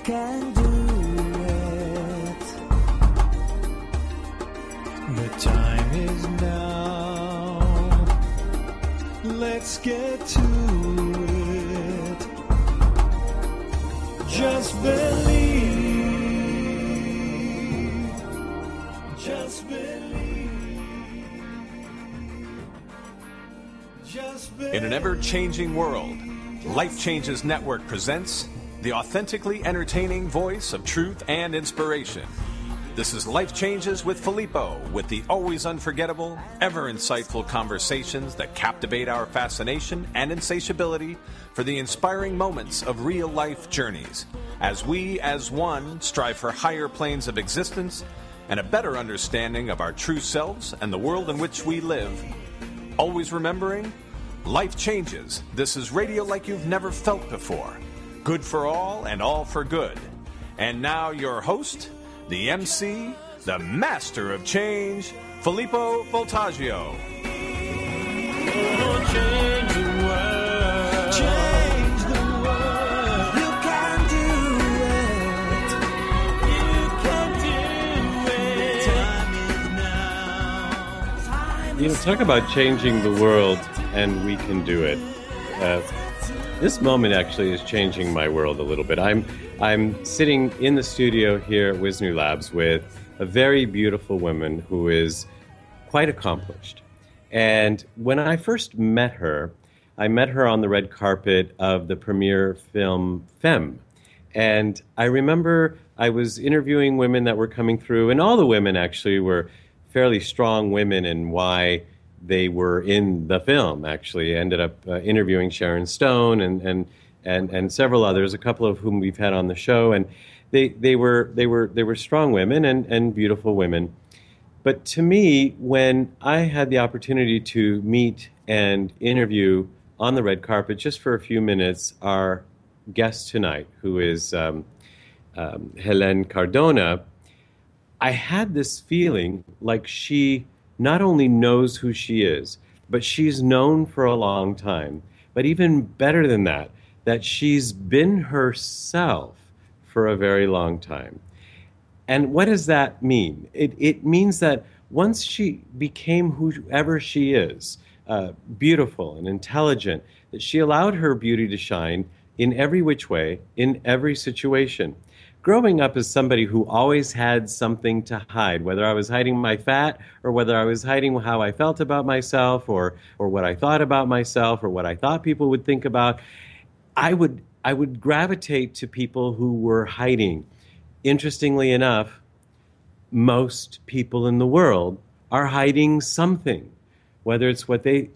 can do it. The time is now. Let's get to it. Just believe. Just believe. Just believe. In an ever-changing world, Life Changes Network presents the authentically entertaining voice of truth and inspiration. This is Life Changes with Filippo, with the always unforgettable, ever-insightful conversations that captivate our fascination and insatiability for the inspiring moments of real-life journeys, as we, as one, strive for higher planes of existence and a better understanding of our true selves and the world in which we live. Always remembering, life changes. This is radio like you've never felt before. Good for all and all for good. And now your host, the MC, the master of change, Filippo Voltaggio. Oh, change the world. Change the world. You can do it. You can do it. Time is now. You know, talk about changing the world, and we can do it. This moment actually is changing my world a little bit. I'm sitting in the studio here at Wisnu Labs with a very beautiful woman who is quite accomplished. And when I first met her, I met her on the red carpet of the premiere film Femme. And I remember I was interviewing women that were coming through, and all the women actually were fairly strong women in why they were in the film. Actually, I ended up interviewing Sharon Stone and several others, a couple of whom we've had on the show, and they were strong women and beautiful women. But to me, when I had the opportunity to meet and interview on the red carpet just for a few minutes our guest tonight, who is Helene Cardona, I had this feeling like she not only knows who she is, but she's known for a long time. But even better than that, that she's been herself for a very long time. And what does that mean? It means that once she became whoever she is, beautiful and intelligent, that she allowed her beauty to shine in every which way, in every situation. Growing up as somebody who always had something to hide, whether I was hiding my fat or whether I was hiding how I felt about myself or what I thought about myself or what I thought people would think about, I would gravitate to people who were hiding. Interestingly enough, most people in the world are hiding something, whether it's what they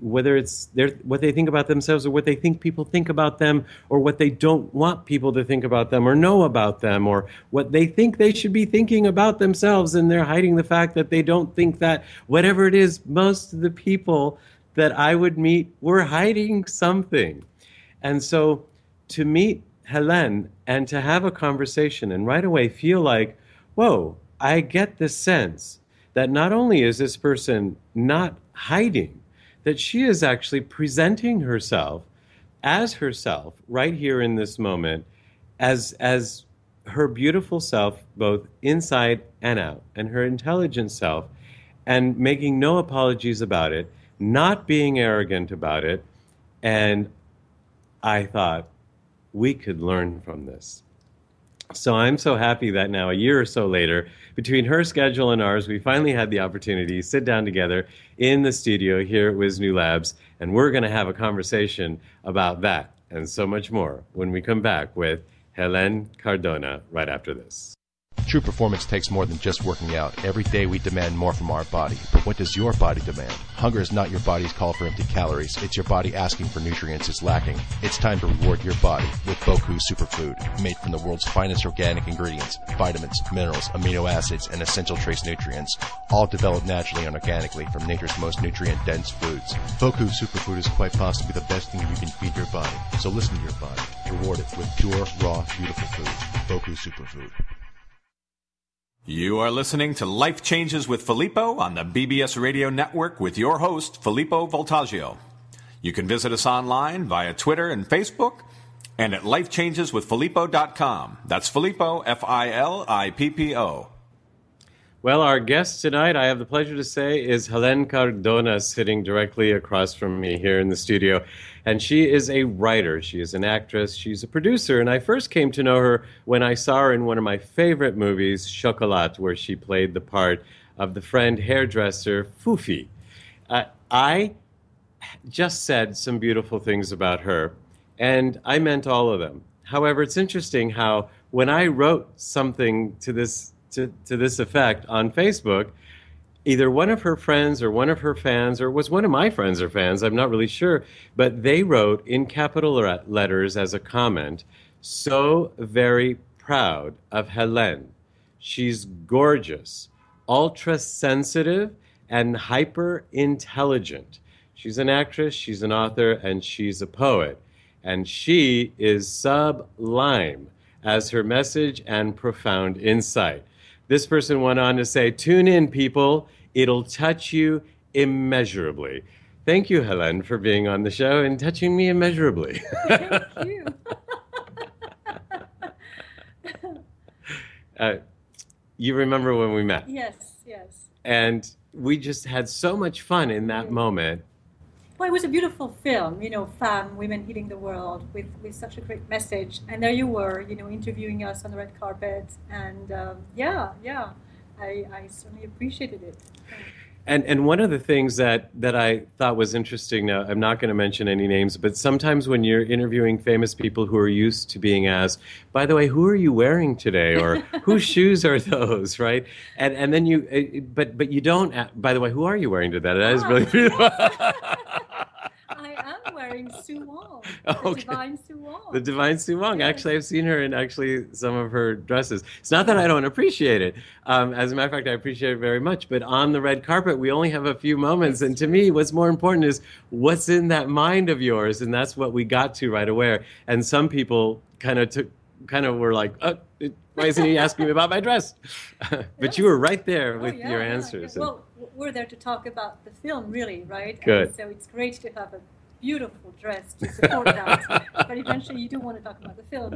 think about themselves or what they think people think about them or what they don't want people to think about them or know about them or what they think they should be thinking about themselves, and they're hiding the fact that they don't think that. Whatever it is, most of the people that I would meet were hiding something. And so to meet Helene and to have a conversation and right away feel like, whoa, I get the sense that not only is this person not hiding, that she is actually presenting herself as herself right here in this moment, as her beautiful self, both inside and out, and her intelligent self, and making no apologies about it, not being arrogant about it. And I thought, we could learn from this. So I'm so happy that now, a year or so later, between her schedule and ours, we finally had the opportunity to sit down together in the studio here at Wisnu Labs, and we're going to have a conversation about that and so much more when we come back with Helene Cardona right after this. True performance takes more than just working out. Every day we demand more from our body. But what does your body demand? Hunger is not your body's call for empty calories. It's your body asking for nutrients it's lacking. It's time to reward your body with Boku Superfood, made from the world's finest organic ingredients, vitamins, minerals, amino acids, and essential trace nutrients, all developed naturally and organically from nature's most nutrient-dense foods. Boku Superfood is quite possibly the best thing you can feed your body. So listen to your body. Reward it with pure, raw, beautiful food. Boku Superfood. You are listening to Life Changes with Filippo on the BBS Radio Network with your host, Filippo Voltaggio. You can visit us online via Twitter and Facebook and at lifechangeswithfilippo.com. That's Filippo, Filippo. Well, our guest tonight, I have the pleasure to say, is Helen Cardona, sitting directly across from me here in the studio. And she is a writer. She is an actress. She's a producer. And I first came to know her when I saw her in one of my favorite movies, Chocolat, where she played the part of the friend hairdresser Fufi. I just said some beautiful things about her, and I meant all of them. However, it's interesting how when I wrote something to this effect on Facebook, either one of her friends or one of her fans, or it was one of my friends or fans, I'm not really sure, but they wrote in capital letters as a comment, "So very proud of Helen. She's gorgeous, ultra-sensitive, and hyper-intelligent. She's an actress, she's an author, and she's a poet. And she is sublime as her message and profound insight." This person went on to say, "Tune in, people. It'll touch you immeasurably." Thank you, Helen, for being on the show and touching me immeasurably. Thank you. You remember when we met? Yes. And we just had so much fun in that moment. Well, it was a beautiful film, Femme, Women Healing the World, with such a great message. And there you were, interviewing us on the red carpet. And I certainly appreciated it. And one of the things that I thought was interesting, now I'm not going to mention any names, but sometimes when you're interviewing famous people who are used to being asked, "By the way, who are you wearing today?" or "Whose shoes are those?" right? And then but you don't, "By the way, who are you wearing today?" That is really beautiful. I am wearing Sue Wong, Okay. Divine Sue Wong. The Divine Sue Wong. Yes. Actually, I've seen her in some of her dresses. It's not that I don't appreciate it. As a matter of fact, I appreciate it very much. But on the red carpet, we only have a few moments. And to me, what's more important is what's in that mind of yours. And that's what we got to right away. And some people kind of were like, why isn't he asking me about my dress? But you were right there with your answers. Yeah. Well, we're there to talk about the film, really, right? Good. And so it's great to have a beautiful dress to support that. But eventually you do want to talk about the film.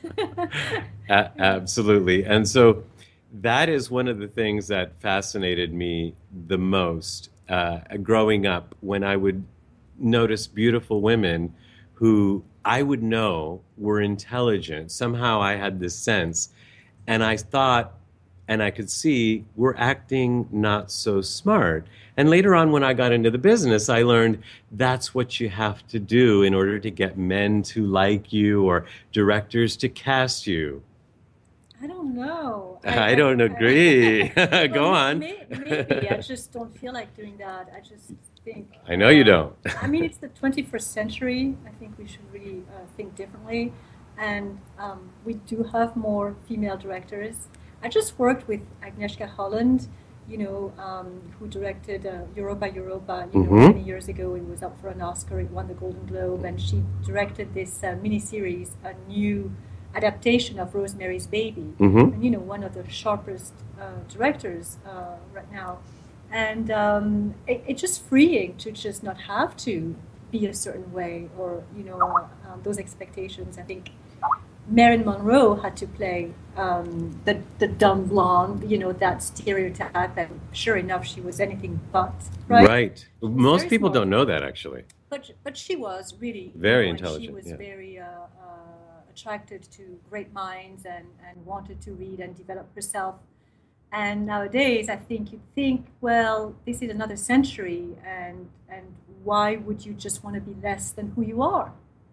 Absolutely. And so that is one of the things that fascinated me the most growing up, when I would notice beautiful women who I would know were intelligent. Somehow I had this sense, and I thought, and I could see, we're acting not so smart. And later on, when I got into the business, I learned that's what you have to do in order to get men to like you or directors to cast you. I don't know. I don't agree. Go on. Maybe. I just don't feel like doing that. I just think... I know you don't. I mean, it's the 21st century. I think we should really think differently. And we do have more female directors. I just worked with Agnieszka Holland, who directed Europa, many years ago. It was up for an Oscar. It won the Golden Globe. And she directed this miniseries, a new adaptation of Rosemary's Baby. Mm-hmm. And, one of the sharpest directors right now. And it's just freeing to just not have to be a certain way or, those expectations. I think Marilyn Monroe had to play the dumb blonde, that stereotype, and sure enough, she was anything but, right? Right. Most people don't know that, actually. But she was really very and intelligent. She was very attracted to great minds and wanted to read and develop herself. And nowadays, I think you think, well, this is another century, and why would you just want to be less than who you are?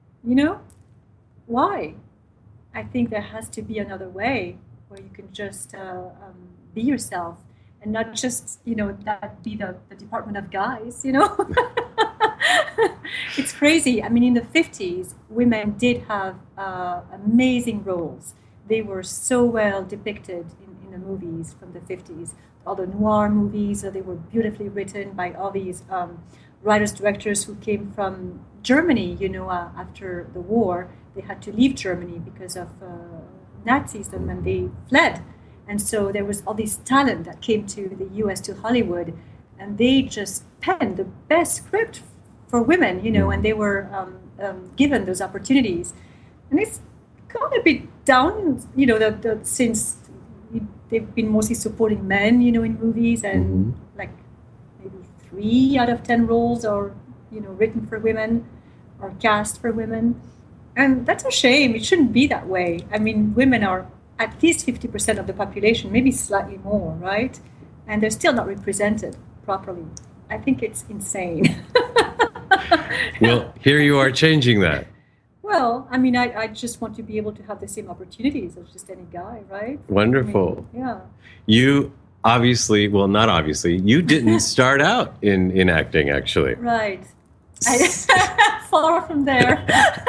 Why? I think there has to be another way where you can just be yourself and not just, that be the department of guys, It's crazy. I mean, in the 50s, women did have amazing roles. They were so well depicted in the movies from the 50s. All the noir movies, they were beautifully written by all these writers, directors who came from Germany, after the war. They had to leave Germany because of Nazism, and they fled. And so there was all this talent that came to the U.S., to Hollywood, and they just penned the best script for women, and they were given those opportunities. And it's gone a bit down, since they've been mostly supporting men, in movies, and like maybe 3 out of 10 roles are, written for women or cast for women. And that's a shame. It shouldn't be that way. I mean, women are at least 50% of the population, maybe slightly more, right? And they're still not represented properly. I think it's insane. Well, here you are changing that. Well, I mean, I just want to be able to have the same opportunities as just any guy, right? Wonderful. I mean, yeah. You obviously, well, not obviously, you didn't start out in acting, actually. Right. Far from there.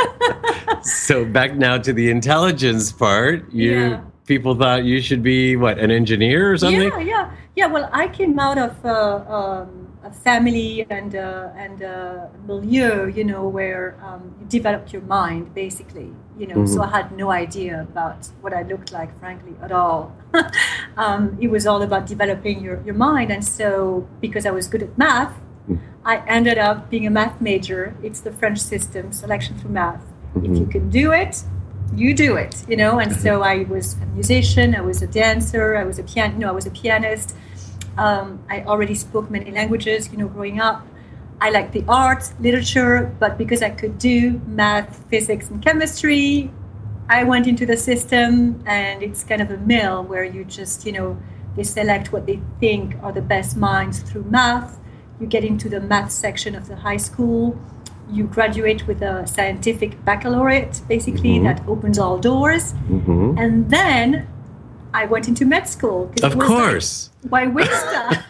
So back now to the intelligence part. Yeah. People thought you should be, what, an engineer or something? Yeah. Well, I came out of a family and a milieu, where you developed your mind, basically, So I had no idea about what I looked like, frankly, at all. It was all about developing your mind. And so, because I was good at math, I ended up being a math major. It's the French system, selection through math. If you can do it, you do it, And so I was a musician, I was a dancer, I was a pianist. I already spoke many languages, growing up. I liked the arts, literature, but because I could do math, physics, and chemistry, I went into the system, and it's kind of a mill where you just, they select what they think are the best minds through math. You get into the math section of the high school. You graduate with a scientific baccalaureate, basically, that opens all doors. And then I went into med school. Of course. Why waste that?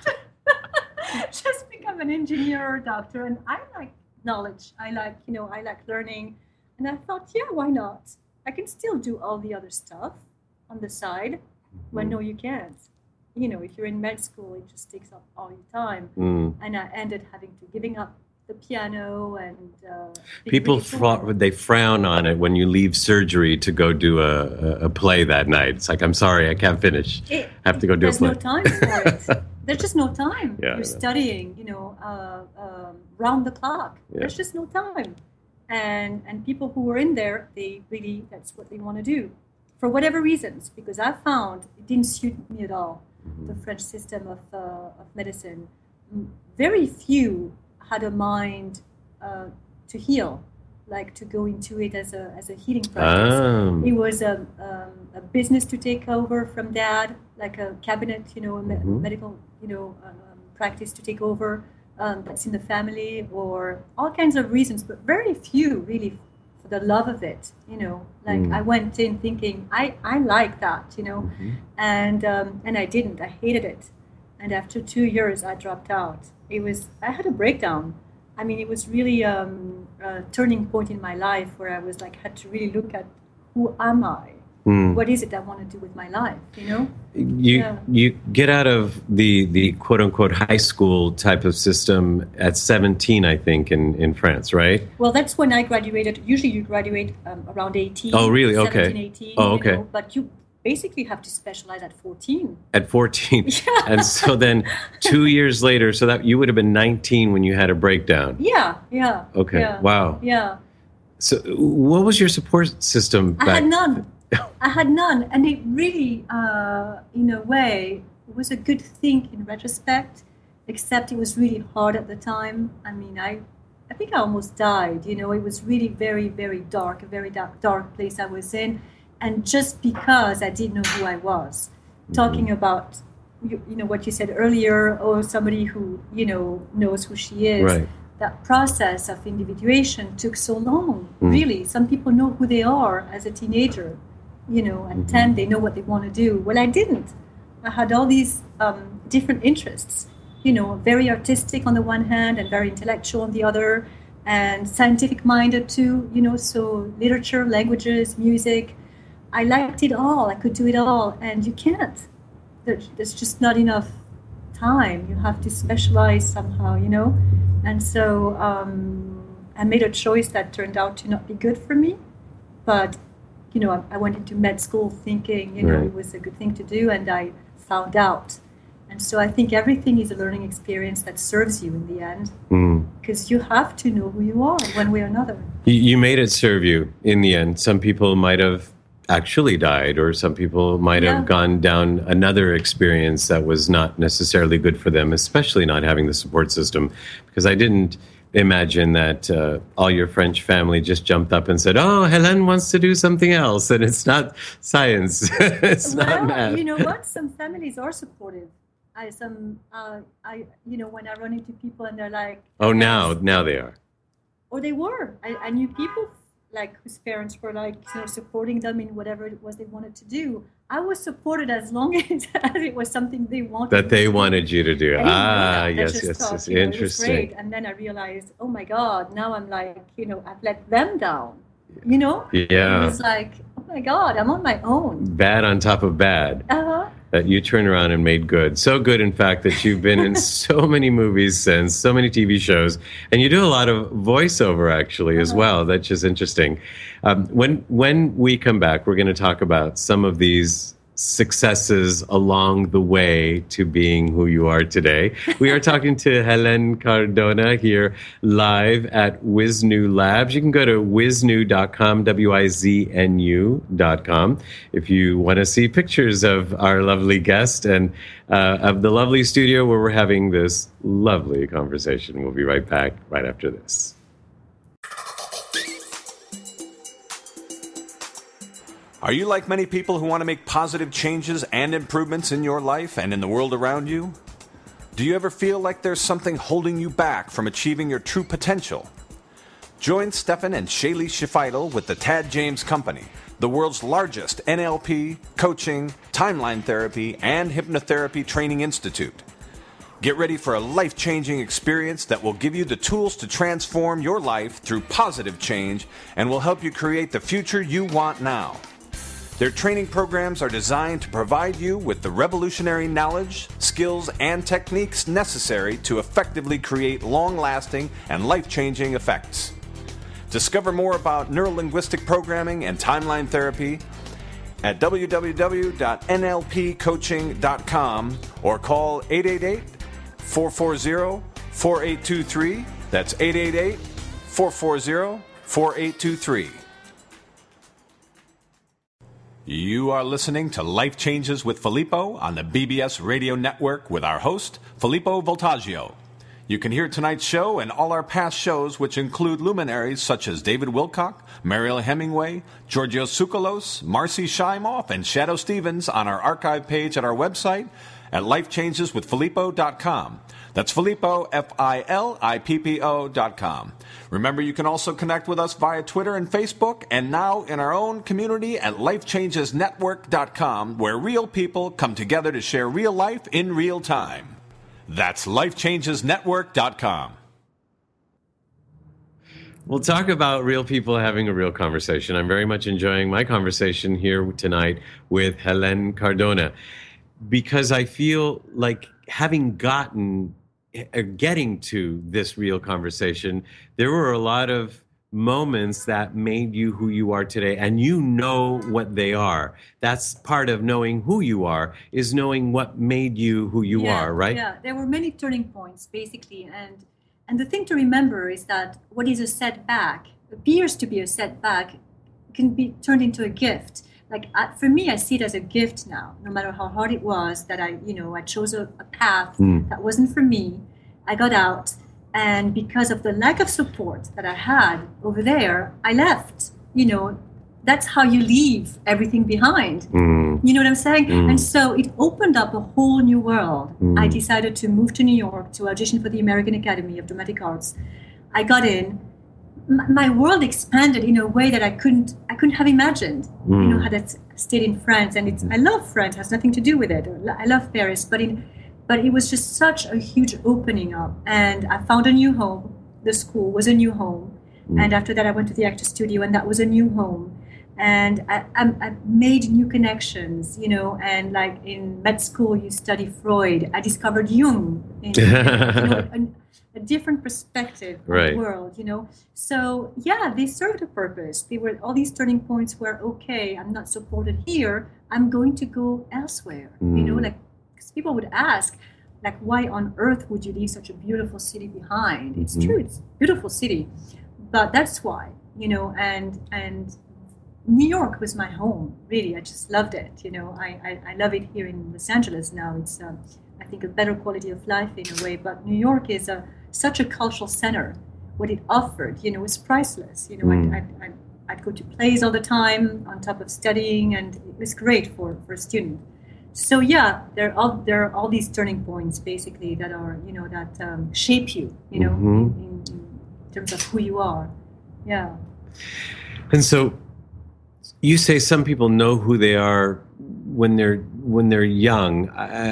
Just become an engineer or doctor. And I like knowledge. I like learning. And I thought, yeah, why not? I can still do all the other stuff on the side. Well, no, you can't. If you're in med school, it just takes up all your time. And I ended giving up the piano and people they frown on it when you leave surgery to go do a play that night. It's like, I'm sorry, I can't finish. I have to go do a play. There's no time for it. There's just no time. Yeah, you're studying, round the clock. Yeah. There's just no time. And people who were in there, that's what they want to do. For whatever reasons, because I found it didn't suit me at all, the French system of medicine. Very few had a mind to heal, like to go into it as a healing practice. It was a business to take over from dad, like a cabinet, medical, practice to take over. That's in the family, or all kinds of reasons, but very few really for the love of it. I went in thinking I like that, and I didn't. I hated it, and after 2 years I dropped out. I had a breakdown. I mean, it was really a turning point in my life where I was had to really look at who am I? What is it I want to do with my life? You get out of the quote unquote high school type of system at 17, I think, in France, right? Well, that's when I graduated. Usually, you graduate around 18. Oh, really? 17, okay. 18, oh, okay. But you basically have to specialize at 14. At 14. Yeah. And so then 2 years later, so that you would have been 19 when you had a breakdown. Yeah. Okay. Yeah. Wow. Yeah. So what was your support system back? I had none. And it really, in a way, was a good thing in retrospect, except it was really hard at the time. I mean, I think I almost died. It was really very, very dark, a very dark place I was in. And just because I didn't know who I was, talking about, what you said earlier, or somebody who, knows who she is. Right. That process of individuation took so long, really. Some people know who they are as a teenager, at 10, they know what they want to do. Well, I didn't. I had all these different interests, very artistic on the one hand and very intellectual on the other, and scientific-minded too, so literature, languages, music. I liked it all. I could do it all. And you can't. There's just not enough time. You have to specialize somehow, And so I made a choice that turned out to not be good for me. But, I went into med school thinking, Right. It was a good thing to do. And I found out And so I think everything is a learning experience that serves you in the end, Mm. because you have to know who you are one way or another. You made it serve you in the end. Some people might have actually died, or some people might Yeah. have gone down another experience that was not necessarily good for them, especially not having the support system. Because I didn't imagine that all your French family just jumped up and said, "Oh, Hélène wants to do something else," and it's not science, it's not math. You know what? Some families are supportive. When I run into people and they're like, Oh, now they are. or they were. I knew people like whose parents were like, supporting them in whatever it was they wanted to do. I was supported as long as it was something they wanted. That they wanted you to do. I didn't know that. I Yes, just yes, thought, yes. it was Interesting. great. And then I realized, oh my God, now I'm like, I've let them down. It Yeah. was like, oh my God, I'm on my own. Bad on top of bad. Uh-huh. That you turned around and made good. So good, in fact, that you've been in so many movies since, so many TV shows, and you do a lot of voiceover actually as well. That's just interesting. When we come back, we're going to talk about some of these successes along the way to being who you are today. We are talking to Hélène Cardona here live at Wiznu Labs. You can go to wiznu.com, wiznu.com, if you want to see pictures of our lovely guest and of the lovely studio where we're having this lovely conversation. We'll be right back right after this. Are you like many people who want to make positive changes and improvements in your life and in the world around you? Do you ever feel like there's something holding you back from achieving your true potential? Join Stefan and Shaylee Shifidel with the Tad James Company, the world's largest NLP, coaching, timeline therapy, and hypnotherapy training institute. Get ready for a life-changing experience that will give you the tools to transform your life through positive change and will help you create the future you want now. Their training programs are designed to provide you with the revolutionary knowledge, skills, and techniques necessary to effectively create long-lasting and life-changing effects. Discover more about neurolinguistic programming and timeline therapy at www.nlpcoaching.com or call 888-440-4823. That's 888-440-4823. You are listening to Life Changes with Filippo on the BBS Radio Network with our host, Filippo Voltaggio. You can hear tonight's show and all our past shows, which include luminaries such as David Wilcock, Mariel Hemingway, Georgios Tsoukalos, Marcy Shimoff, and Shadow Stevens on our archive page at our website at lifechangeswithfilippo.com. That's Filippo, Filippo.com. Remember, you can also connect with us via Twitter and Facebook, and now in our own community at lifechangesnetwork.com, where real people come together to share real life in real time. That's lifechangesnetwork.com. We'll talk about real people having a real conversation. I'm very much enjoying my conversation here tonight with Hélène Cardona, because I feel like getting to this real conversation, there were a lot of moments that made you who you are today, and you know what they are. That's part of knowing who you are, is knowing what made you who you are, right? Yeah, there were many turning points, basically. And the thing to remember is that what is a setback, appears to be a setback, can be turned into a gift. Like for me, I see it as a gift now. No matter how hard it was, that I chose a path that wasn't for me. I got out, and because of the lack of support that I had over there, I left. That's how you leave everything behind. You know what I'm saying? And so it opened up a whole new world. I decided to move to New York to audition for the American Academy of Dramatic Arts. I got in. My world expanded in a way that I couldn't have imagined. Had I stayed in France, and I love France, it has nothing to do with it. I love Paris, but it was just such a huge opening up, and I found a new home. The school was a new home, and after that I went to the actor studio, and that was a new home, and I made new connections, and like in med school you study Freud. I discovered Jung, a different perspective of the world, So yeah, they served a purpose. They were all these turning points where, okay, I'm not supported here, I'm going to go elsewhere, like people would ask, like, why on earth would you leave such a beautiful city behind? It's true, it's a beautiful city, but that's why, and New York was my home, really. I just loved it, I love it here in Los Angeles now. It's, I think, a better quality of life in a way, but New York is such a cultural center. What it offered, was priceless. I'd go to plays all the time on top of studying, and it was great for a student. So yeah, there are all these turning points basically that are, that shape you, in terms of who you are. Yeah. And so you say some people know who they are when they're young.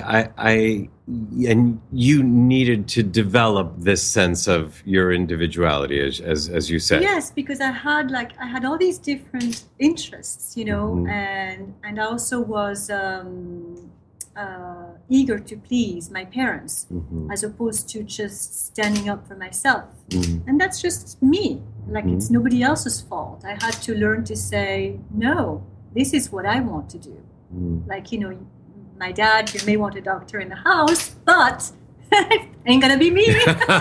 And you needed to develop this sense of your individuality, as you said. Yes, because I had all these different interests, and I also was eager to please my parents, as opposed to just standing up for myself. And that's just me. Like, it's nobody else's fault. I had to learn to say, no, this is what I want to do. Like, my dad, you may want a doctor in the house, but ain't gonna be me.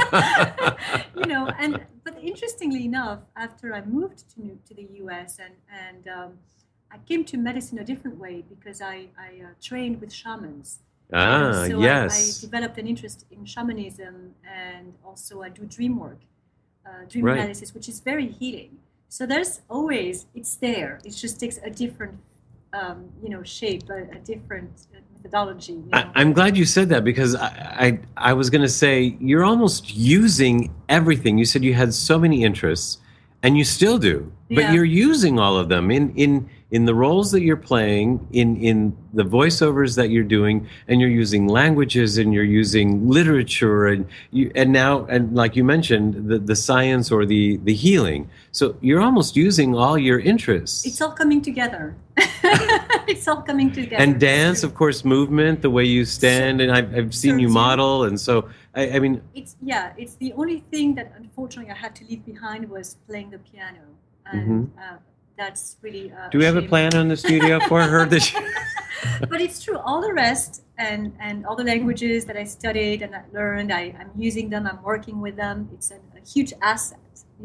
But interestingly enough, after I moved to the US and I came to medicine a different way, because I trained with shamans. So yes. I developed an interest in shamanism, and also I do dream work, dream Right. analysis, which is very healing. So it's there. It just takes a different, shape, a different methodology. I'm glad you said that, because I was going to say you're almost using everything. You said you had so many interests, and you still do, but Yeah. you're using all of them in the roles that you're playing, in the voiceovers that you're doing, and you're using languages, and you're using literature, and now like you mentioned, the science or the healing. So you're almost using all your interests. It's all coming together. It's all coming together. And dance, of course, movement, the way you stand, and I've seen you Certainly. model, and so I mean, It's the only thing that unfortunately I had to leave behind was playing the piano, and that's really. do we have a shame. plan on the studio for her? But it's true. All the rest and all the languages that I studied and I learned, I'm using them. I'm working with them. It's a huge asset,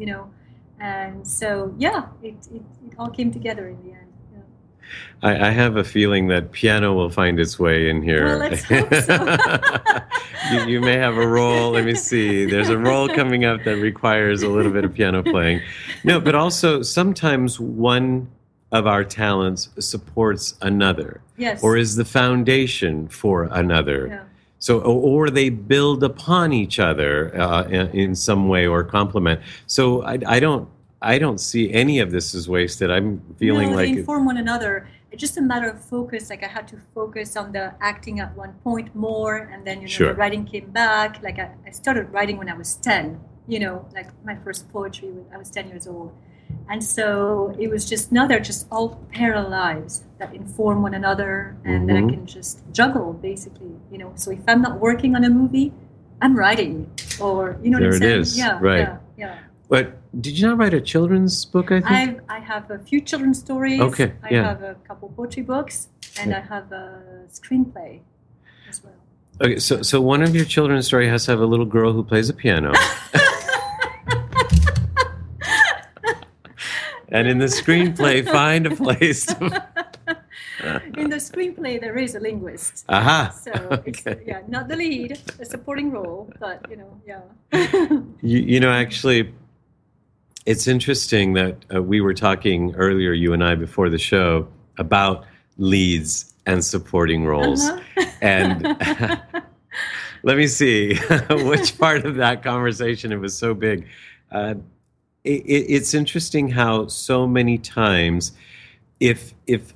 And so it all came together in the end. I have a feeling that piano will find its way in here. Well, let's hope so. you may have a role. Let me see. There's a role coming up that requires a little bit of piano playing. No, but also sometimes one of our talents supports another. Yes. Or is the foundation for another. Yeah. So, or they build upon each other in some way or complement. So I don't see any of this as wasted. I'm feeling They like inform one another. It's just a matter of focus. Like, I had to focus on the acting at one point more, and then Sure. the writing came back. Like, I started writing when I was 10. Like my first poetry when I was 10 years old, and so it was just they're just all parallel lives that inform one another, and that I can just juggle basically. So if I'm not working on a movie, I'm writing, or what There I'm it saying? is. Yeah, Right. yeah. But did you not write a children's book, I think? I have a few children's stories. Okay, I yeah. have a couple poetry books, and I have a screenplay as well. Okay, so one of your children's story has to have a little girl who plays a piano. And in the screenplay, find a place to... In the screenplay, there is a linguist. Aha! So it's Okay. not the lead, a supporting role, but yeah. Actually, it's interesting that we were talking earlier, you and I, before the show, about leads and supporting roles. And let me see which part of that conversation, it was so big. It's interesting how so many times, if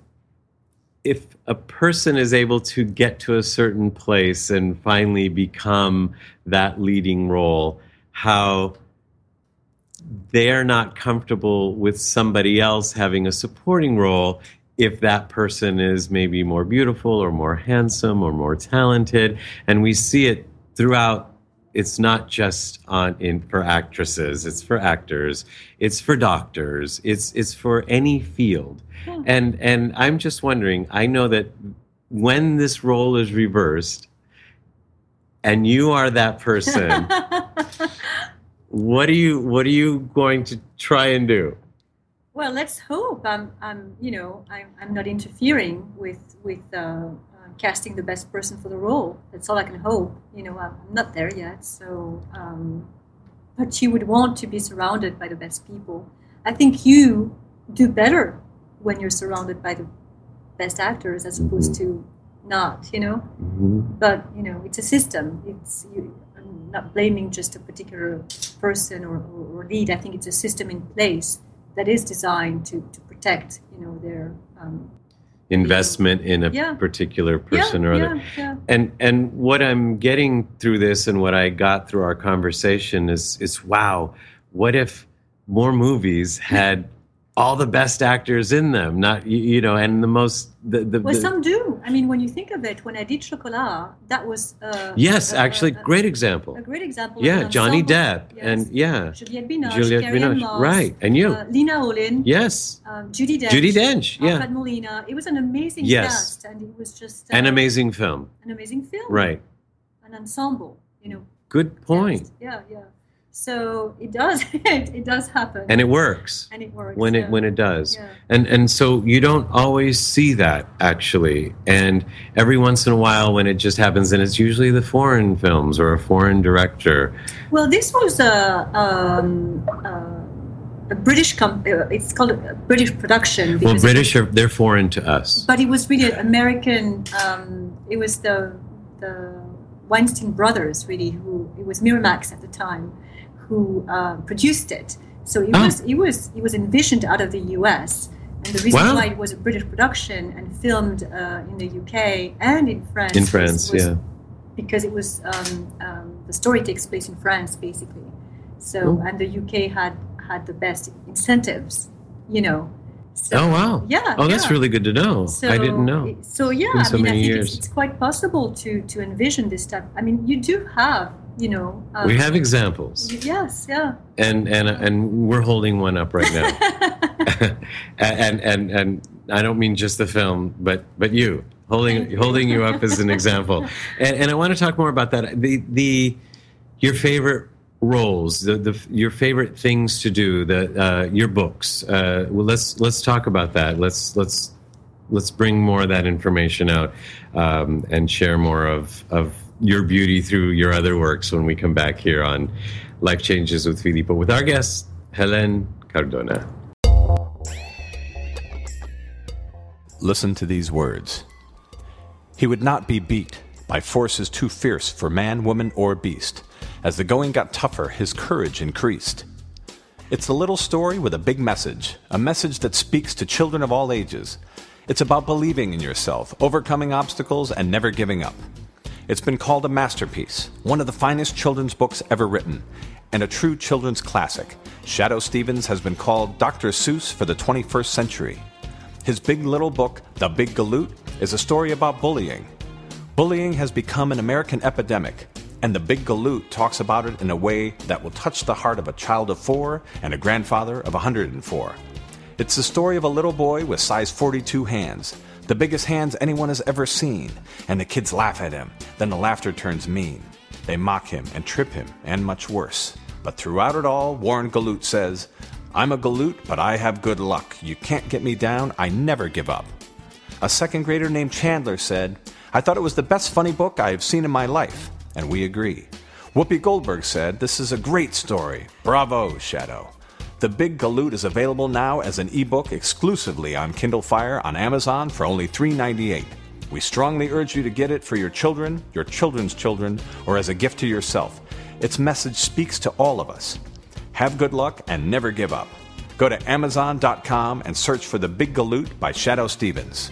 a person is able to get to a certain place and finally become that leading role, how they're not comfortable with somebody else having a supporting role if that person is maybe more beautiful or more handsome or more talented. And we see it throughout. It's not just for actresses, it's for actors, it's for doctors, it's for any field. And I'm just wondering, I know that when this role is reversed and you are that person, what are you going to try and do? Well, let's hope. I'm not interfering with casting the best person for the role. That's all I can hope. I'm not there yet. So, but you would want to be surrounded by the best people. I think you do better when you're surrounded by the best actors as opposed to not. But it's a system. I'm not blaming just a particular person or lead. I think it's a system in place that is designed to protect, their investment in a particular person or other. Yeah. And what I'm getting through this, and what I got through our conversation is wow, what if more movies had all the best actors in them? Not and the most. Well, some do. I mean, when you think of it, when I did Chocolat, that was great example. A great example. Yeah, of an Johnny ensemble. Depp and Juliette Binoche, Moss, right, and you, Lina Olin, yes, Judi Dench, yeah, Alfred Molina. It was an amazing cast, and it was just an amazing film. Right, an ensemble. Good point. Cast. Yeah. So it does happen, and it works. When it does, and so you don't always see that actually. And every once in a while, when it just happens, and it's usually the foreign films or a foreign director. Well, this was a British it's called a British production. Well, British they're foreign to us, but it was really American. It was the Weinstein brothers, really, it was Miramax at the time, who produced it. So it was envisioned out of the US, and the reason why it was a British production and filmed in the UK and in France. Was because it was the story takes place in France, basically. So and the UK had the best incentives, So, oh wow! Yeah. Oh, that's really good to know. I didn't know. So yeah, I think it's quite possible to envision this type. I mean, you do have, we have examples. Yes, yeah. And we're holding one up right now. and I don't mean just the film, but you holding you up as an example. And I want to talk more about that. Your favorite roles, your favorite things to do, your books. Well, let's talk about that. Let's bring more of that information out and share more of your beauty through your other works when we come back here on Life Changes with Filippo with our guest Hélène Cardona. Listen to these words. He would not be beat by forces too fierce for man, woman, or beast. As the going got tougher, his courage increased. It's a little story with a big message, a message that speaks to children of all ages. It's about believing in yourself, overcoming obstacles, and never giving up. It's been called a masterpiece, one of the finest children's books ever written, and a true children's classic. Shadoe Stevens has been called Dr. Seuss for the 21st century. His big little book, The Big Galoot, is a story about bullying. Bullying has become an American epidemic, and The Big Galoot talks about it in a way that will touch the heart of a child of 4 and a grandfather of 104. It's the story of a little boy with size 42 hands, the biggest hands anyone has ever seen, and the kids laugh at him. Then the laughter turns mean. They mock him and trip him, and much worse. But throughout it all, Warren Galoot says, "I'm a Galoot, but I have good luck. You can't get me down. I never give up." A second grader named Chandler said, "I thought it was the best funny book I have seen in my life." And we agree. Whoopi Goldberg said, "This is a great story. Bravo, Shadoe." The Big Galoot is available now as an ebook exclusively on Kindle Fire on Amazon for only $3.98. We strongly urge you to get it for your children, your children's children, or as a gift to yourself. Its message speaks to all of us. Have good luck and never give up. Go to Amazon.com and search for The Big Galoot by Shadoe Stevens.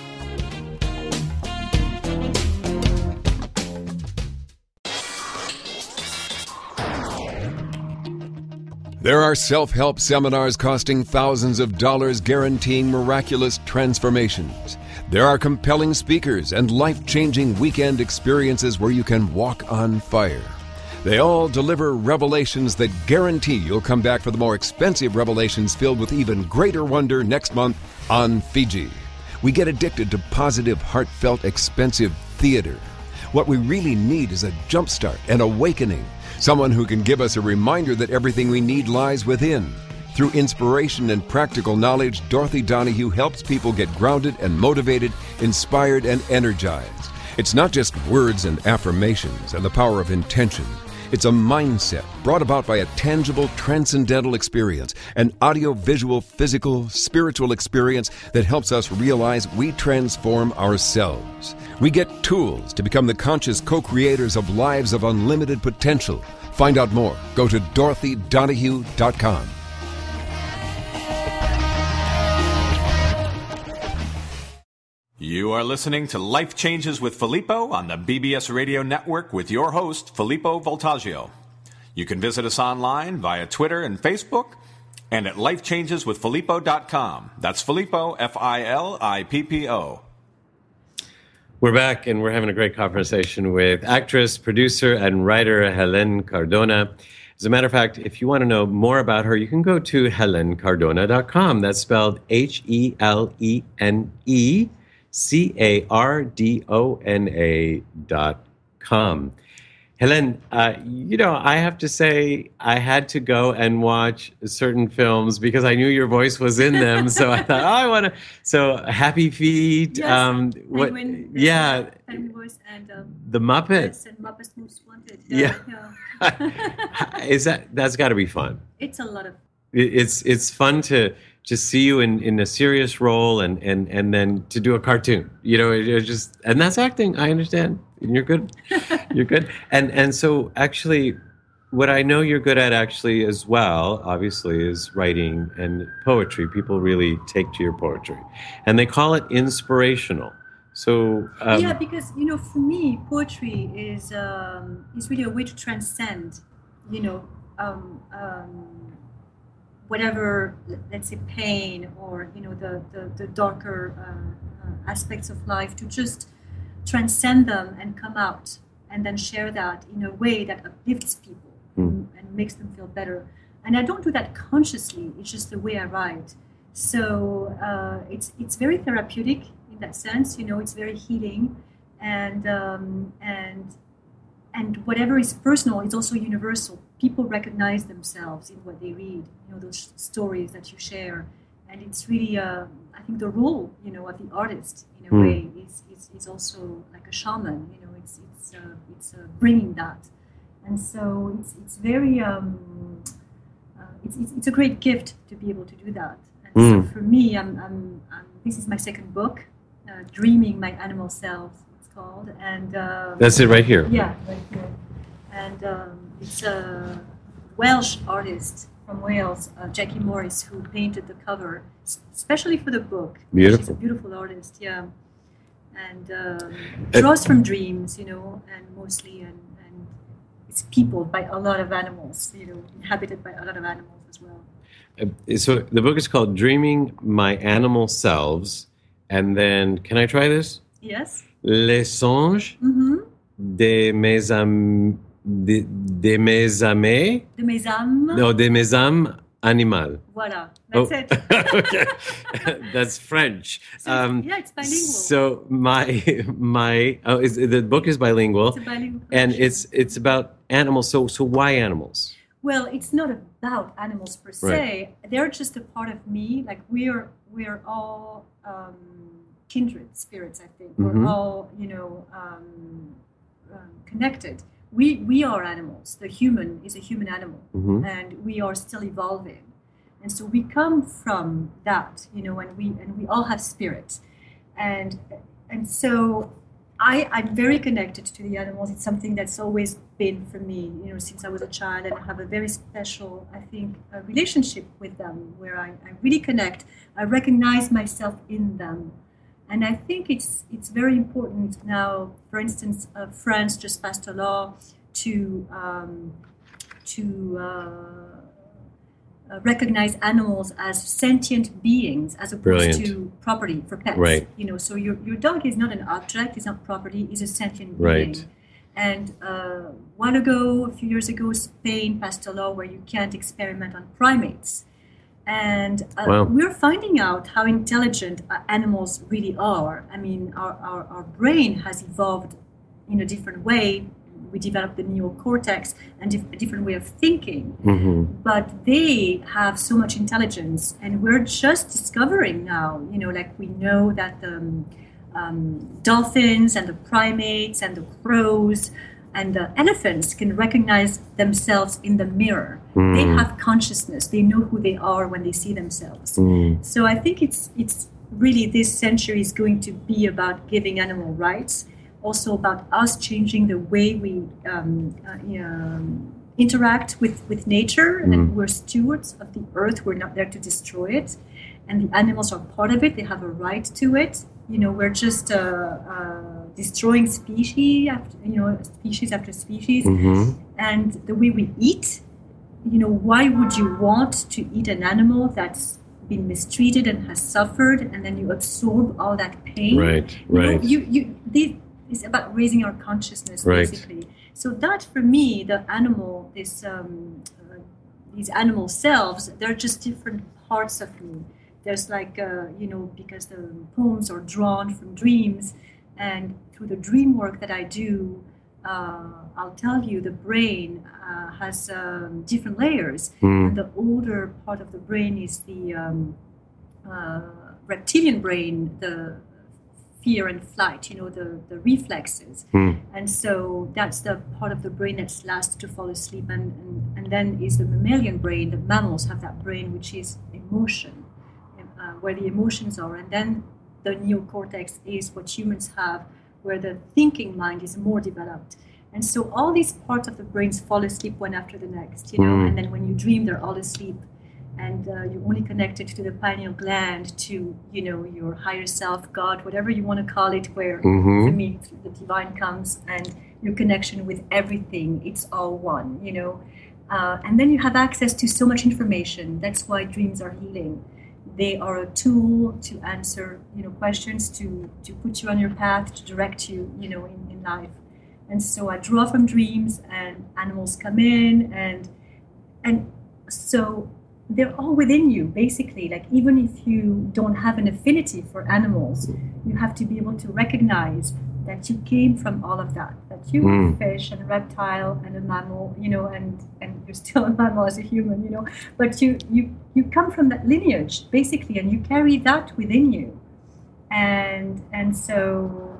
There are self-help seminars costing thousands of dollars guaranteeing miraculous transformations. There are compelling speakers and life-changing weekend experiences where you can walk on fire. They all deliver revelations that guarantee you'll come back for the more expensive revelations filled with even greater wonder next month on Fiji. We get addicted to positive, heartfelt, expensive theater. What we really need is a jumpstart, an awakening, someone who can give us a reminder that everything we need lies within. Through inspiration and practical knowledge, Dorothy Donahue helps people get grounded and motivated, inspired and energized. It's not just words and affirmations and the power of intention. It's a mindset brought about by a tangible, transcendental experience, an audio-visual, physical, spiritual experience that helps us realize we transform ourselves. We get tools to become the conscious co-creators of lives of unlimited potential. Find out more. Go to DorothyDonahue.com. You are listening to Life Changes with Filippo on the BBS Radio Network with your host, Filippo Voltaggio. You can visit us online via Twitter and Facebook and at lifechangeswithfilippo.com. That's Filippo, Filippo. We're back, and we're having a great conversation with actress, producer, and writer Helene Cardona. As a matter of fact, if you want to know more about her, you can go to HeleneCardona.com. That's spelled HeleneCardona.com. Helene, I have to say I had to go and watch certain films because I knew your voice was in them. So I thought, I want to. So Happy Feet. Yes, Penguin, yeah. Penguin Voice and The Muppet. and Muppets Most Wanted. Yeah. That's got to be fun. It's a lot of It's fun to see you in a serious role and then to do a cartoon. It's just, and that's acting. I understand. And you're good. You're good. And so actually, what I know you're good at actually as well, obviously, is writing and poetry. People really take to your poetry, and they call it inspirational. So yeah, because for me, poetry is really a way to transcend, whatever, let's say, pain or the darker aspects of life, to just transcend them and come out and then share that in a way that uplifts people and makes them feel better. And I don't do that consciously. It's just the way I write. So it's very therapeutic in that sense. It's very healing, and whatever is personal is also universal. People recognize themselves in what they read. Those stories that you share, and it's really I think the role of the artist in a way is also like a shaman. It's bringing that, and so it's very it's a great gift to be able to do that. And so for me, I'm this is my second book, Dreaming My Animal Selves, it's called, and that's it right here. Yeah, right here, and it's a Welsh artist from Wales, Jackie Morris, who painted the cover, especially for the book. Beautiful. She's a beautiful artist, yeah. And draws from dreams, and mostly, and it's peopled by a lot of animals, inhabited by a lot of animals as well. So the book is called Dreaming My Animal Selves, and then, can I try this? Yes. Les songes de mes âmes. De mes âmes? De mes âmes. No, de mes âmes animales. Voilà, that's it. Okay, that's French. So it's bilingual. So the book is bilingual. It's a bilingual and collection. it's about animals. So why animals? Well, it's not about animals per se. Right. They're just a part of me. Like we're all kindred spirits, I think. We're all connected. We are animals. The human is a human animal, and we are still evolving. And so we come from that, and we all have spirits, and so I'm very connected to the animals. It's something that's always been for me, since I was a child, and I have a very special, I think, relationship with them, where I really connect. I recognize myself in them. And I think it's very important now. For instance, France just passed a law to recognize animals as sentient beings, as opposed to property for pets. Right. So your dog is not an object; it's not property; it's a sentient Right. being. And a few years ago, Spain passed a law where you can't experiment on primates. And Wow. we're finding out how intelligent animals really are. I mean, our brain has evolved in a different way. We develop the neocortex and a different way of thinking. But they have so much intelligence, and we're just discovering now, like we know that the dolphins and the primates and the crows and the elephants can recognize themselves in the mirror. They have consciousness. They know who they are when they see themselves. So I think it's really, this century is going to be about giving animal rights, also about us changing the way we interact with nature, and we're stewards of the earth. We're not there to destroy it, and the animals are part of it. They have a right to it. We're just destroying species after species, and the way we eat. Why would you want to eat an animal that's been mistreated and has suffered, and then you absorb all that pain? Right. It's about raising our consciousness, Right. basically. So that, for me, the animal, these animal selves, they're just different parts of me. There's because the poems are drawn from dreams, and through the dream work that I do, I'll tell you, the brain has different layers. And the older part of the brain is the reptilian brain, the fear and flight, the reflexes. And so that's the part of the brain that's last to fall asleep. And then is the mammalian brain. The mammals have that brain which is emotion, where the emotions are. And then the neocortex is what humans have, where the thinking mind is more developed. And so all these parts of the brains fall asleep one after the next, and then when you dream, they're all asleep. And you're only connected to the pineal gland, to, your higher self, God, whatever you want to call it, where, for me, the divine comes, and your connection with everything, it's all one, And then you have access to so much information. That's why dreams are healing. They are a tool to answer, questions, to put you on your path, to direct you, in life. And so I draw from dreams, and animals come in, and so they're all within you, basically. Like, even if you don't have an affinity for animals, you have to be able to recognize that you came from all of that you were a fish and a reptile and a mammal, and you're still a mammal as a human, but you come from that lineage, basically, and you carry that within you. And so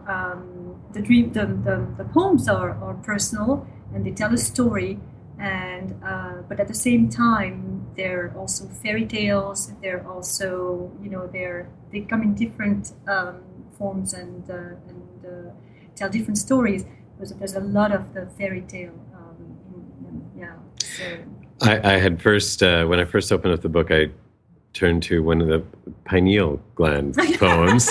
the poems are personal, and they tell a story, and but at the same time, they're also fairy tales. They're also, they come in different forms and tell different stories. There's a lot of the fairy tale. So I had first when I first opened up the book, I turned to one of the pineal gland poems,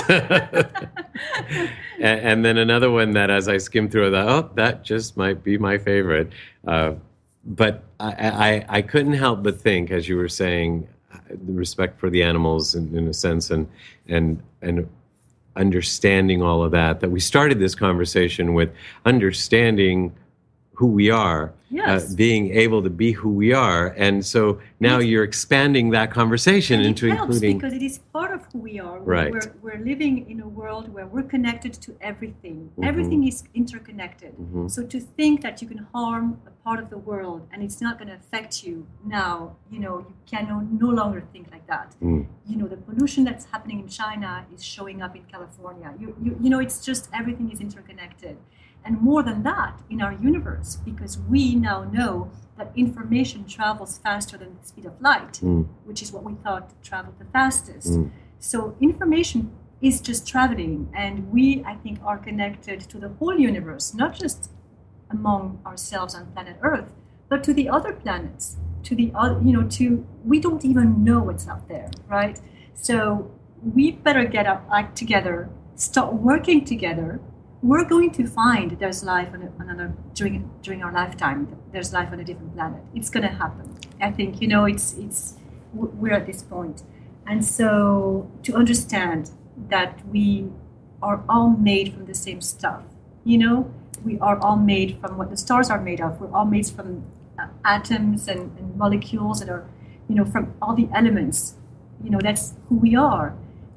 and then another one that, as I skimmed through, I thought, that just might be my favorite. But I couldn't help but think, as you were saying, the respect for the animals in a sense, and understanding all of that we started this conversation with understanding who we are, being able to be who we are. And so now you're expanding that conversation into including... because it is part of who we are. Right. We're living in a world where we're connected to everything. Everything is interconnected. So to think that you can harm a part of the world and it's not going to affect you now, you can no longer think like that. The pollution that's happening in China is showing up in California. It's just, everything is interconnected. And more than that, in our universe, because we now know that information travels faster than the speed of light, which is what we thought traveled the fastest. So information is just traveling, and we, I think, are connected to the whole universe, not just among ourselves on planet Earth, but to the other planets, to the other, we don't even know what's out there, right? So we better get our act together, start working together. We're going to find there's life on another during our lifetime. There's life on a different planet. It's going to happen. I think we're at this point, and so to understand that we are all made from the same stuff. We are all made from what the stars are made of. We're all made from atoms and molecules that are, from all the elements. That's who we are.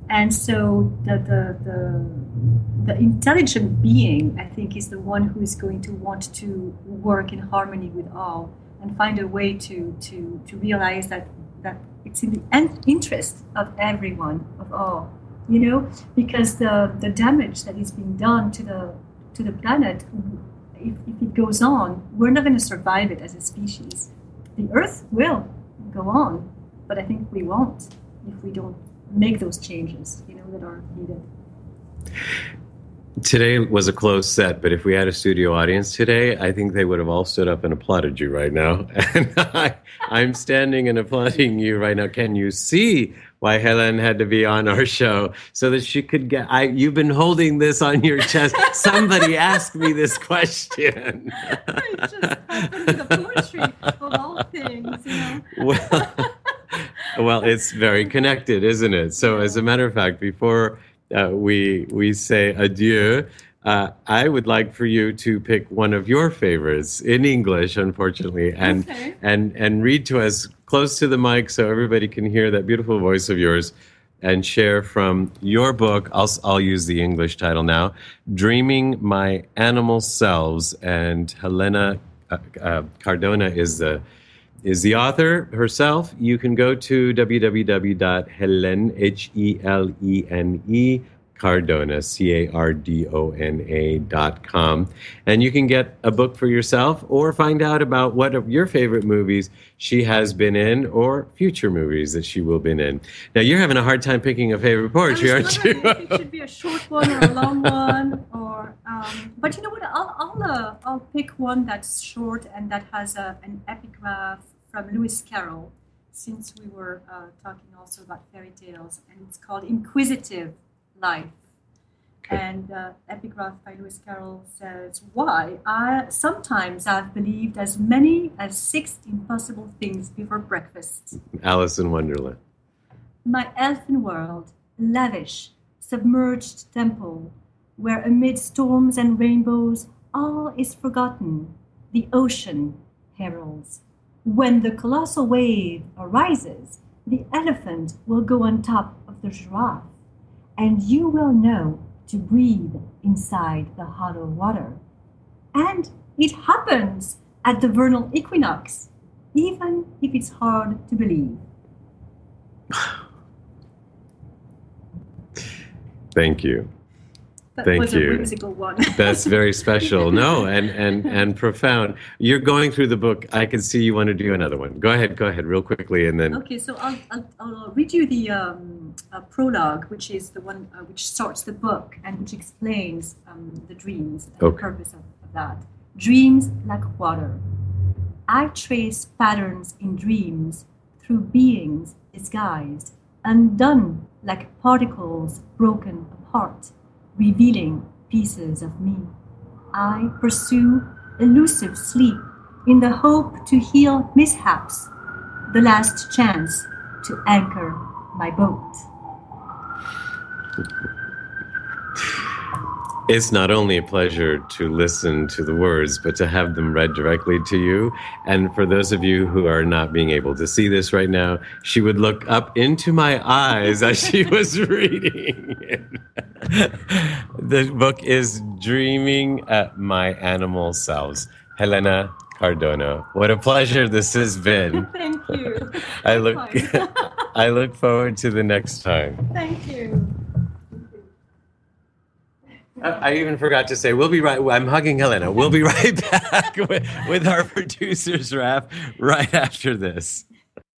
And so the intelligent being, I think, is the one who is going to want to work in harmony with all and find a way to realize that it's in the interest of everyone, of all, because the damage that is being done to the planet, if it goes on, we're not going to survive it as a species. The Earth will go on, but I think we won't if we don't make those changes, that are needed. Today was a closed set, but if we had a studio audience today, I think they would have all stood up and applauded you right now. And I'm standing and applauding you right now. Can you see why Hélène had to be on our show so that she could get... You've been holding this on your chest. Somebody asked me this question. It just happened with the poetry of all things, Well, it's very connected, isn't it? So, as a matter of fact, before we say adieu, I would like for you to pick one of your favorites in English, unfortunately, and read to us close to the mic so everybody can hear that beautiful voice of yours, and share from your book. I'll use the English title now, Dreaming My Animal Selves, and Helena Cardona is the author herself. You can go to www.helene, Cardona, Cardona.com, and you can get a book for yourself or find out about what of your favorite movies she has been in or future movies that she will be in. Now, you're having a hard time picking a favorite poetry, aren't you? If it should be a short one or a long one, but you know what? I'll pick one that's short and that has an epigraph from Lewis Carroll, since we were talking also about fairy tales, and it's called Inquisitive Life. Okay. And epigraph by Lewis Carroll says, "Why? Sometimes I've believed as many as 6 impossible things before breakfast." Alice in Wonderland. My elfin world, lavish, submerged temple, where amid storms and rainbows all is forgotten, the ocean heralds. When the colossal wave arises, the elephant will go on top of the giraffe, and you will know to breathe inside the hollow water. And it happens at the vernal equinox, even if it's hard to believe. Thank you. That was a whimsical one. That's very special. No, and profound. You're going through the book. I can see you want to do another one. Go ahead, real quickly, and then. Okay, so I'll read you the prologue, which is the one which starts the book and which explains the dreams and the purpose of that. Dreams like water. I trace patterns in dreams through beings disguised, undone like particles broken apart, revealing pieces of me. I pursue elusive sleep in the hope to heal mishaps, the last chance to anchor my boat. It's not only a pleasure to listen to the words, but to have them read directly to you. And for those of you who are not being able to see this right now, she would look up into my eyes as she was reading. The book is Dreaming My Animal Selves. Helena Cardona. What a pleasure this has been. Thank you. I look forward to the next time. Thank you. I even forgot to say, we'll be right. I'm hugging Helena. We'll be right back with our producers, Raph, right after this.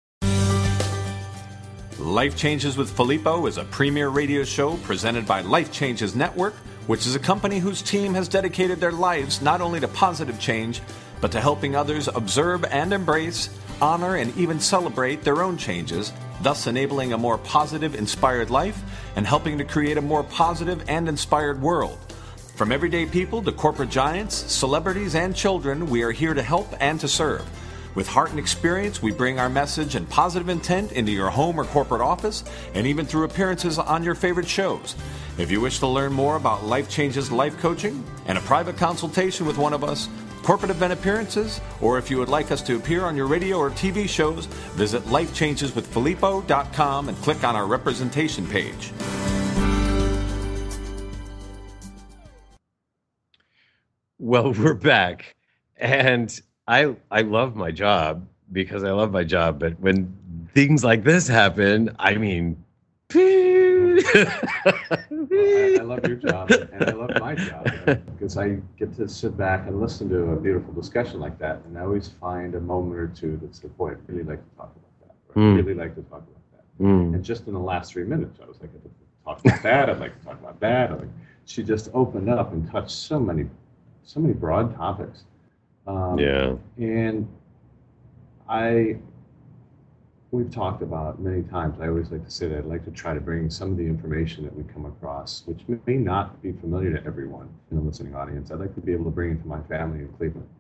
Life Changes with Filippo is a premier radio show presented by Life Changes Network, which is a company whose team has dedicated their lives not only to positive change, but to helping others observe and embrace, honor, and even celebrate their own changes, thus enabling a more positive, inspired life and helping to create a more positive and inspired world. From everyday people to corporate giants, celebrities, and children, we are here to help and to serve. With heart and experience, we bring our message and positive intent into your home or corporate office, and even through appearances on your favorite shows. If you wish to learn more about Life Changes life coaching and a private consultation with one of us, corporate event appearances, or if you would like us to appear on your radio or TV shows, visit lifechangeswithfilippo.com and click on our representation page. Well, we're back, and I love my job because I love my job. But when things like this happen, I mean, I love your job, and I love my job because I get to sit back and listen to a beautiful discussion like that, and I always find a moment or two that's the point. I'd really like to talk about that. Or I'd really like to talk about that. And just in the last 3 minutes, I was like, I'd like to talk about that. I'd like to talk about that. She just opened up and touched so many broad topics. And we've talked about many times, I always like to say that I'd like to try to bring some of the information that we come across, which may not be familiar to everyone in the listening audience. I'd like to be able to bring it to my family in Cleveland.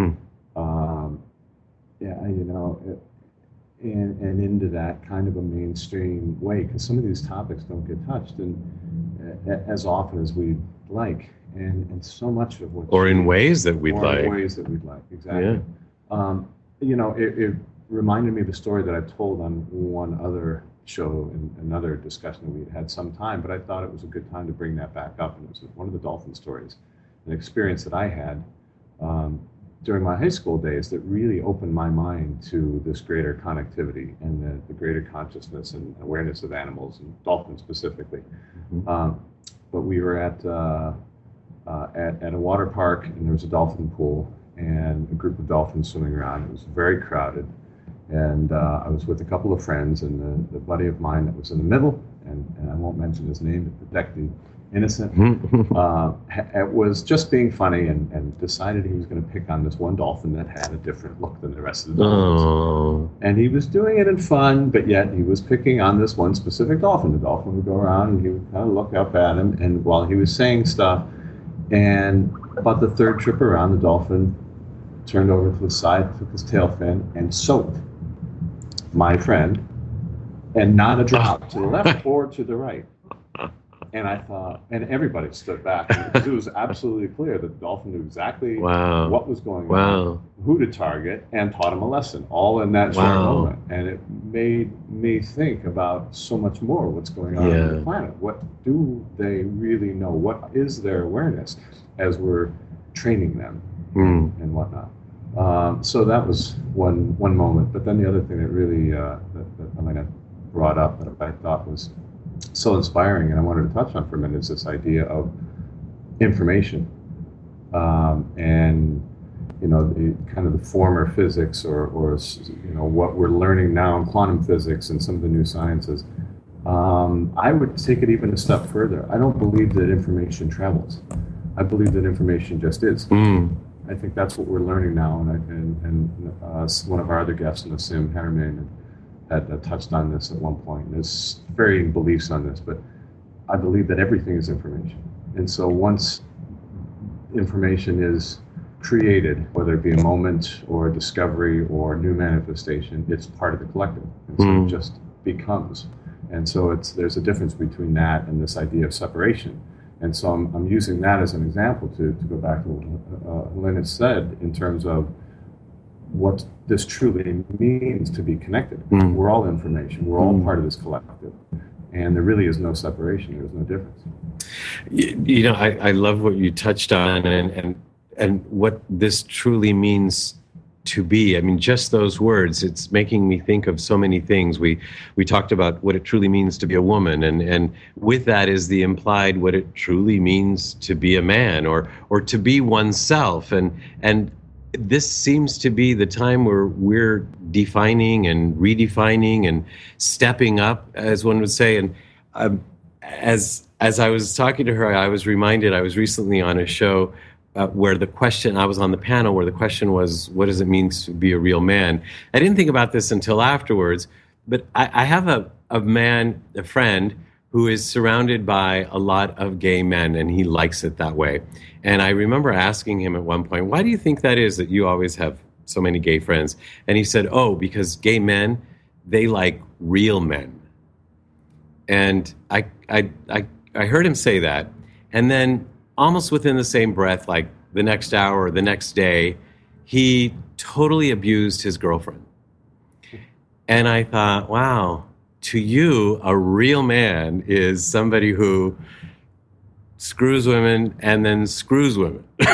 And into that kind of a mainstream way, because some of these topics don't get touched as often as we'd like. And so much of what... Or in ways that we'd like. In ways that we'd like, exactly. Yeah. It reminded me of a story that I told on one other show in another discussion that we had some time, but I thought it was a good time to bring that back up. And it was one of the dolphin stories, an experience that I had during my high school days that really opened my mind to this greater connectivity and the greater consciousness and awareness of animals and dolphins specifically. But we were at a water park, and there was a dolphin pool and a group of dolphins swimming around. It was very crowded. And I was with a couple of friends, and the buddy of mine that was in the middle, and I won't mention his name to protect the innocent, was just being funny and decided he was going to pick on this one dolphin that had a different look than the rest of the dolphins. And he was doing it in fun, but yet he was picking on this one specific dolphin. The dolphin would go around and he would kind of look up at him, and while he was saying stuff, and about the third trip around, the dolphin turned over to the side, took his tail fin, and soaked my friend, and not a drop to the left or to the right. And I thought, and everybody stood back, because it was absolutely clear that the dolphin knew exactly what was going on, who to target, and taught him a lesson, all in that short moment. And it made me think about so much more what's going on on the planet. What do they really know? What is their awareness as we're training them and whatnot? So that was one moment. But then the other thing that really that Elena brought up that I thought was so inspiring, and I wanted to touch on for a minute, is this idea of information, and the kind of the former physics, or what we're learning now in quantum physics and some of the new sciences. I would take it even a step further. I don't believe that information travels. I believe that information just is. I think that's what we're learning now, and one of our other guests, Nassim Haramein, had touched on this at one point. And there's varying beliefs on this, but I believe that everything is information. And so once information is created, whether it be a moment or a discovery or a new manifestation, it's part of the collective. And so it just becomes. And so there's a difference between that and this idea of separation. And so I'm using that as an example to go back to what Helena said in terms of what this truly means to be connected. We're all information. We're all part of this collective. And there really is no separation. There's no difference. I love what you touched on and what this truly means to be. I mean, just those words, it's making me think of so many things. We talked about what it truly means to be a woman, and with that is the implied what it truly means to be a man or to be oneself. And this seems to be the time where we're defining and redefining and stepping up, as one would say. And as I was talking to her, I was reminded, I was recently on a show where the question, I was on the panel where the question was, what does it mean to be a real man? I didn't think about this until afterwards, but I have a friend who is surrounded by a lot of gay men, and he likes it that way. And I remember asking him at one point, why do you think that is that you always have so many gay friends? And he said, because gay men, they like real men. And I heard him say that. And then almost within the same breath, like the next hour or the next day, he totally abused his girlfriend. And I thought, wow, to you, a real man is somebody who screws women and then screws women.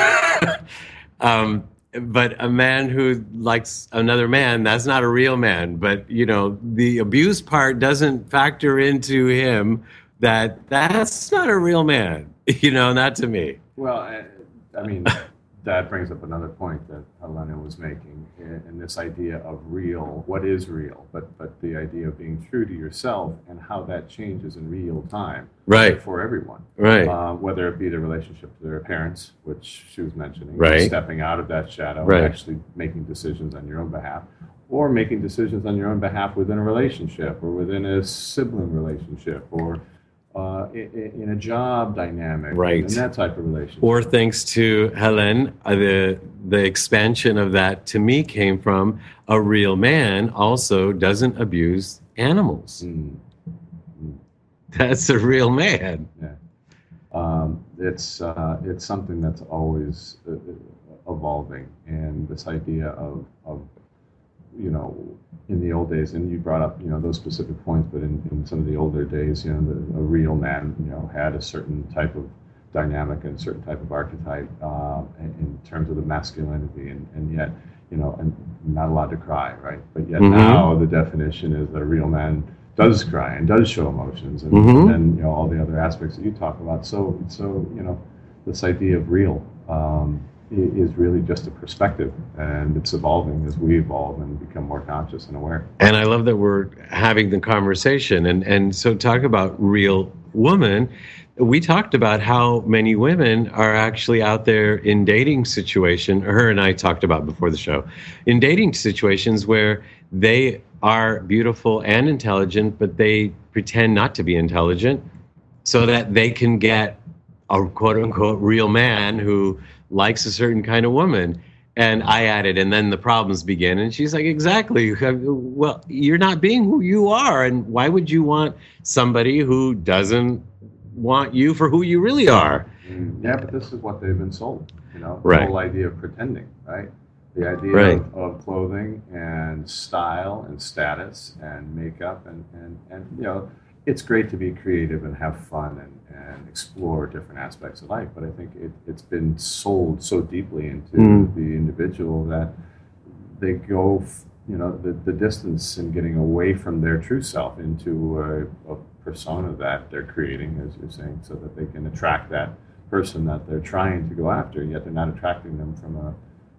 But a man who likes another man, that's not a real man. But, the abuse part doesn't factor into him that's not a real man, not to me. Well, I mean, that brings up another point that Helena was making, in this idea of real, what is real, but the idea of being true to yourself and how that changes in real time, right, for everyone, right, whether it be the relationship to their parents, which she was mentioning, right, stepping out of that shadow, right, and actually making decisions on your own behalf, or making decisions on your own behalf within a relationship or within a sibling relationship, or in a job dynamic, right, and that type of relationship. Or thanks to Helen, the expansion of that to me came from a real man also doesn't abuse animals. That's a real man. Yeah, it's something that's always evolving, and this idea of in the old days, and you brought up, those specific points, but in some of the older days, a real man, had a certain type of dynamic and a certain type of archetype in terms of the masculinity, and yet, and not allowed to cry, right? But yet now the definition is that a real man does cry and does show emotions, and then, all the other aspects that you talk about. So this idea of real is really just a perspective, and it's evolving as we evolve and become more conscious and aware. And I love that we're having the conversation. And so talk about real woman. We talked about how many women are actually out there in dating situation. Her and I talked about before the show, in dating situations where they are beautiful and intelligent, but they pretend not to be intelligent so that they can get a quote unquote real man who likes a certain kind of woman. And I added, and then the problems begin. And she's like, exactly. Well, you're not being who you are. And why would you want somebody who doesn't want you for who you really are? Yeah, but this is what they've been sold, right. The whole idea of pretending, right? The idea of clothing and style and status and makeup and it's great to be creative and have fun and explore different aspects of life, but I think it's been sold so deeply into the individual that they go, the distance in getting away from their true self into a persona that they're creating, as you're saying, so that they can attract that person that they're trying to go after, yet they're not attracting them from a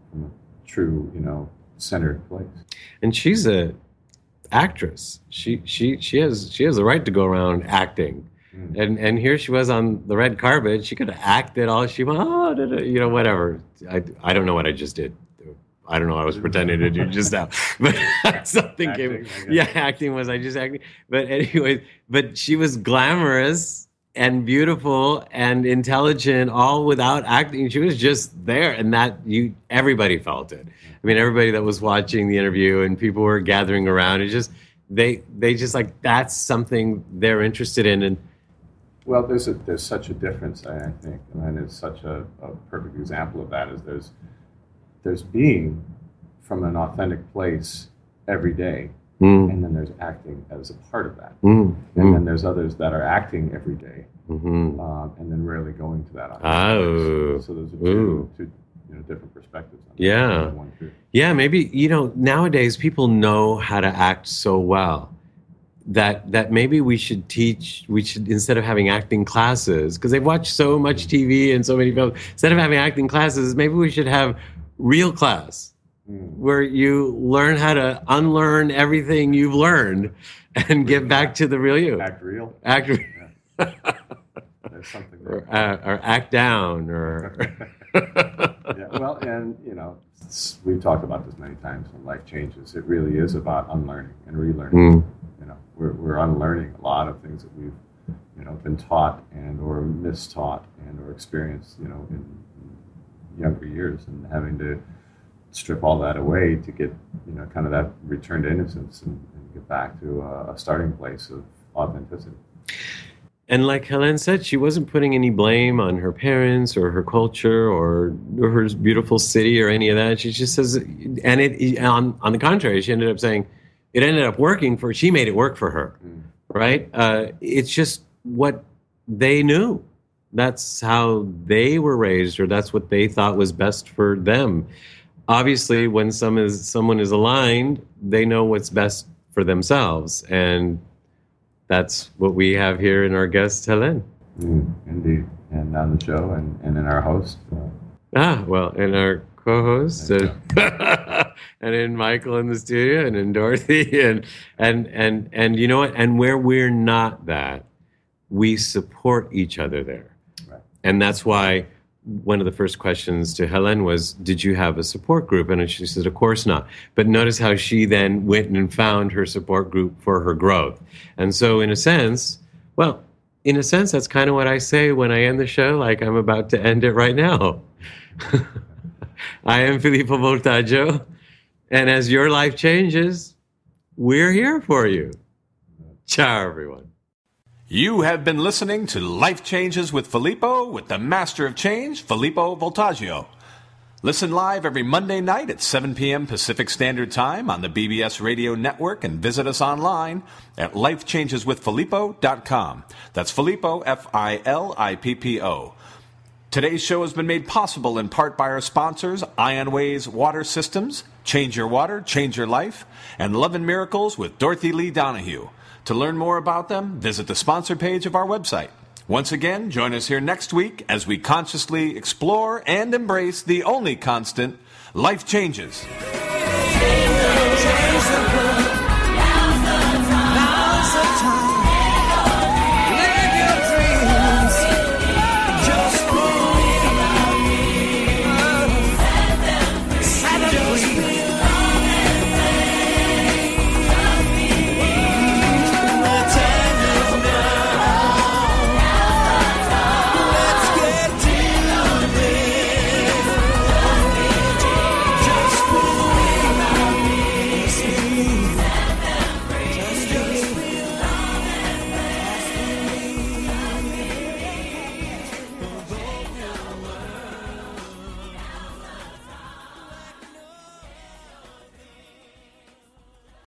true, centered place. And she's a actress. She has the right to go around acting. And here she was on the red carpet. She could have acted all she wanted, whatever. I don't know what I just did. I don't know what I was pretending to do just now. But something came. Yeah, acting was I just acting. But anyway, but she was glamorous and beautiful and intelligent, all without acting. She was just there, and everybody felt it. I mean, everybody that was watching the interview and people were gathering around. It just they just like that's something they're interested in. And well, there's such a difference, I think, and it's such a perfect example of that. Is there's being from an authentic place every day, and then there's acting as a part of that, and then there's others that are acting every day, and then rarely going to that authentic place. So those are two different perspectives on yeah one truth. Yeah, maybe nowadays people know how to act so well that maybe we should instead of having acting classes, because they've watched so much TV and so many films, instead of having acting classes, maybe we should have real class where you learn how to unlearn everything you've learned and get back to the real you. Act real. Yeah. There's something there. Or act down or Yeah, well, and we've talked about this many times when life changes. It really is about unlearning and relearning. We're unlearning a lot of things that we've been taught and or mistaught and or experienced in younger years, and having to strip all that away to get kind of that return to innocence and get back to a starting place of authenticity. And like Helen said, she wasn't putting any blame on her parents or her culture or her beautiful city or any of that. She just says, and on the contrary, she ended up saying it ended up working for. She made it work for her, right? It's just what they knew, that's how they were raised, or that's what they thought was best for them. Obviously, when someone is aligned, they know what's best for themselves, and that's what we have here in our guest, Helene. Indeed. And on the show and in our host. And our co-host, and in Michael in the studio, and in Dorothy, and you know what? And where we're not that, we support each other there. Right. And that's why one of the first questions to Helene was, did you have a support group? And she said, of course not. But notice how she then went and found her support group for her growth. And so in a sense, that's kind of what I say when I end the show, like I'm about to end it right now. I am Filippo Voltaggio. And as your life changes, we're here for you. Ciao, everyone. You have been listening to Life Changes with Filippo with the Master of Change, Filippo Voltaggio. Listen live every Monday night at 7 p.m. Pacific Standard Time on the BBS Radio Network, and visit us online at lifechangeswithfilippo.com. That's Filippo, Filippo. Today's show has been made possible in part by our sponsors, Ionways Water Systems, Change Your Water, Change Your Life, and Love and Miracles with Dorothy Lee Donahue. To learn more about them, visit the sponsor page of our website. Once again, join us here next week as we consciously explore and embrace the only constant, life changes. Change the world.